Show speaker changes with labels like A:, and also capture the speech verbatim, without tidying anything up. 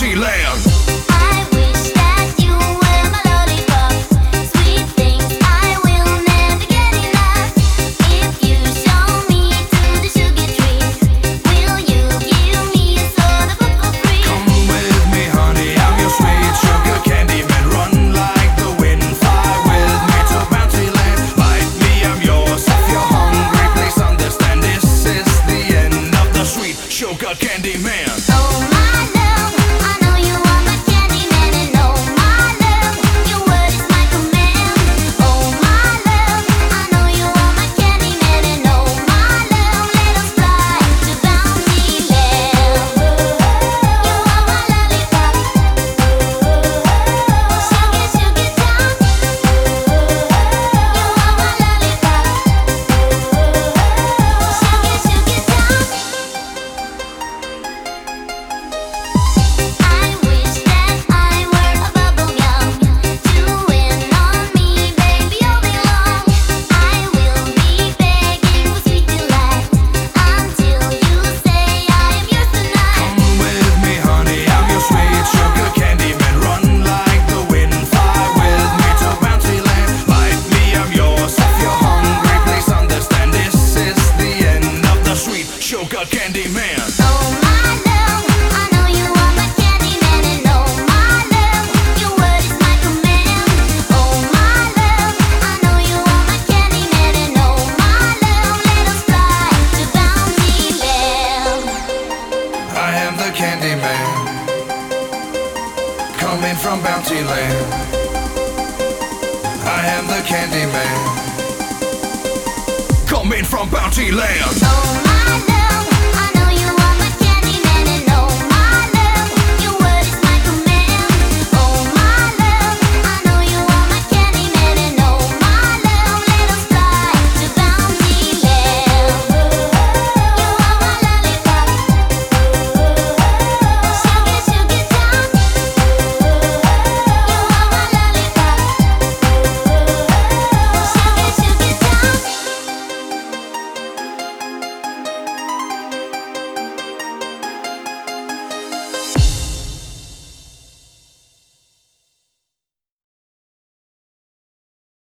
A: Bounty Land.
B: I wish that you were my lollipop. Sweet things I will never get enough. If you show me to the sugar tree, will you give me a soda pop for free?
A: Come with me, honey, I'm your sweet sugar candy man. Run like the wind, fly with me to Bounty Land. Bite me, I'm yours. If you're hungry, please understand this is the end of the sweet sugar candy man.
B: Oh my love, I know you are my candy man, and oh my love, your word is my command. Oh my love, I know you are my candy man, and oh my love, let us fly to Bounty Land. You are my lollipop, sugar sugar town. You are my lollipop, sugar sugar town. I wish that I were a bubble gum, chewing on me, baby, all day long. I will be begging for sweet delight until you say I am yours tonight.
A: Come with me, honey, I'm your sweet sugar candy man. Run like the wind, fly with me to Bounty Land. Bite me, I'm yours. If you're hungry, please understand this is the end of the sweet sugar candy man.
B: Oh my love, I know you are my candy man, and oh my love, your word is my command. Oh my love, I know you are my candy man, and oh my love, let us fly to Bounty Land.
A: I am the candy man, coming from Bounty Land. I am the candy man, coming from Bounty Land.
B: Oh my